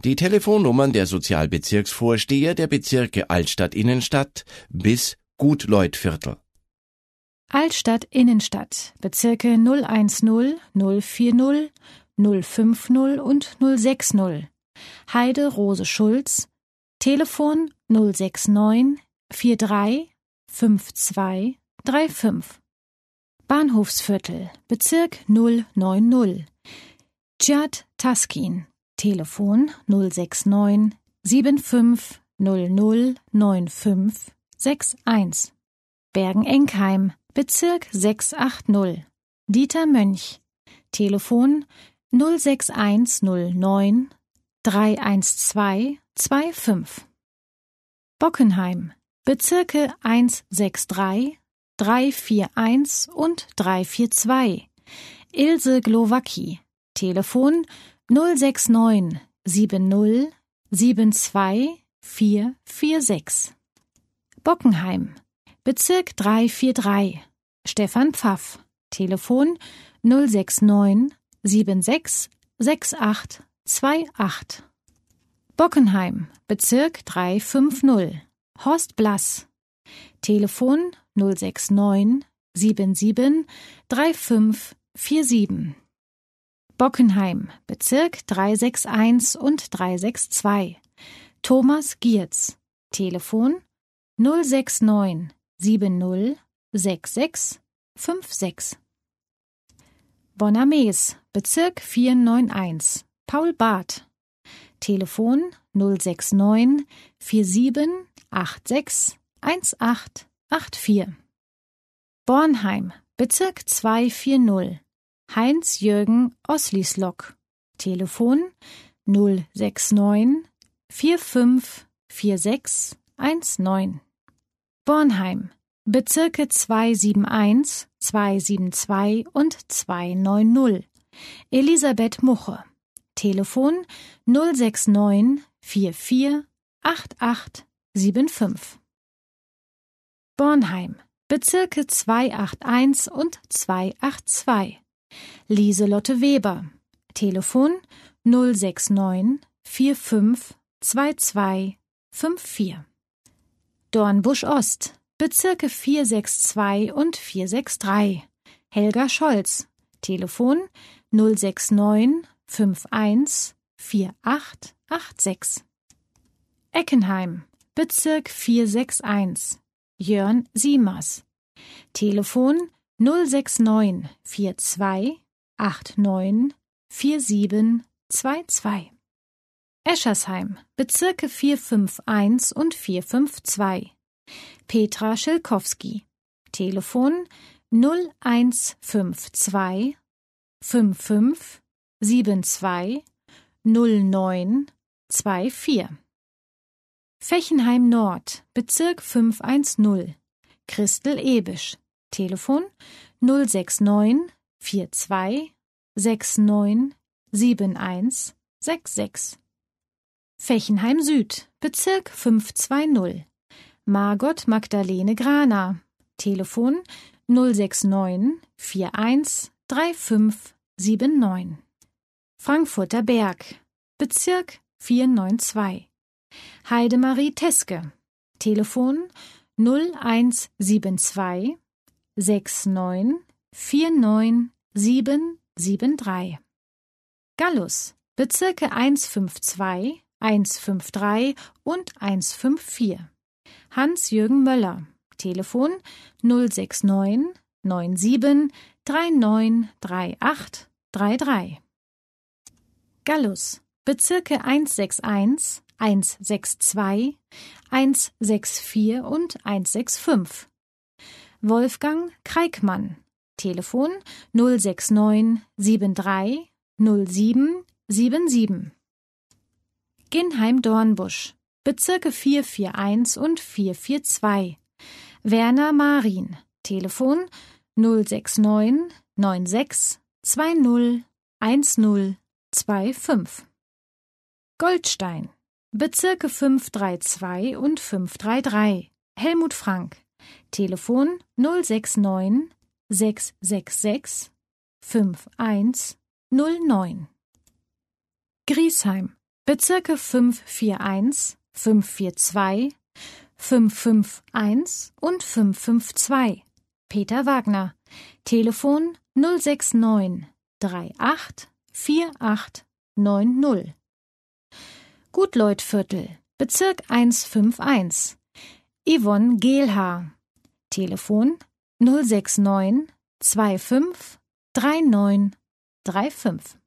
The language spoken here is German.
Die Telefonnummern der Sozialbezirksvorsteher der Bezirke Altstadt-Innenstadt bis Gutleutviertel. Altstadt-Innenstadt, Bezirke 010, 040, 050 und 060. Heide Rose Schulz, Telefon 069 43 52 35. Bahnhofsviertel, Bezirk 090. Djad Taskin, Telefon 069 75 00 95 61. Bergen-Enkheim, Bezirk 680. Dieter Mönch, Telefon 06109 312 25. Bockenheim, Bezirke 163, 341 und 342. Ilse Glowacki, Telefon 069 70 72 446. Bockenheim, Bezirk 343. Stefan Pfaff, Telefon 069 76 68 28. Bockenheim, Bezirk 350. Horst Blass, Telefon 069 77 35 47. Bockenheim, Bezirk 361 und 362. Thomas Giertz, Telefon 069 70 66 56. Bonner-Mees, Bezirk 491. Paul Barth, Telefon 069 47 86 18 84. Bornheim, Bezirk 240. Heinz-Jürgen Oslislock, Telefon 069 45 46 19. Bornheim, Bezirke 271, 272 und 290. Elisabeth Muche, Telefon 069 44 88 75. Bornheim, Bezirke 281 und 282. Lieselotte Weber, Telefon 069 45 22 54. Dornbusch Ost, Bezirke 462 und 463. Helga Scholz, Telefon 069 51 48 86. Eckenheim, Bezirk 461. Jörn Siemers, Telefon 069 42 89 47 22. Eschersheim, Bezirke 451 und 452. Petra Schilkowski, Telefon 0152 55 72 09 24. Fechenheim Nord, Bezirk 510. Christel Ebisch, Telefon 069 42 69 71 66. Fechenheim Süd, Bezirk 520. Margot Magdalene Grana, Telefon 069 41 35 79. Frankfurter Berg, Bezirk 492. Heidemarie Teske, Telefon 0172 69 49 773. Gallus, Bezirke 152, 153 und 154. Hans-Jürgen Möller, Telefon 069 97 39 38 33. Gallus, Bezirke 161, 162, 164 und 165. Wolfgang Kreikmann, Telefon 069 73 07 77. Ginheim-Dornbusch, Bezirke 441 und 442. Werner Marin, Telefon 069 96 20 10 25. Goldstein, Bezirke 532 und 533. Helmut Frank, Telefon 069 666 5109. Griesheim, Bezirke 541, 542, 551 und 552. Peter Wagner. Telefon 069 38 48 90. Gutleutviertel, Bezirk 151. Yvonne Gehlhaar. Telefon 069 25 39 35.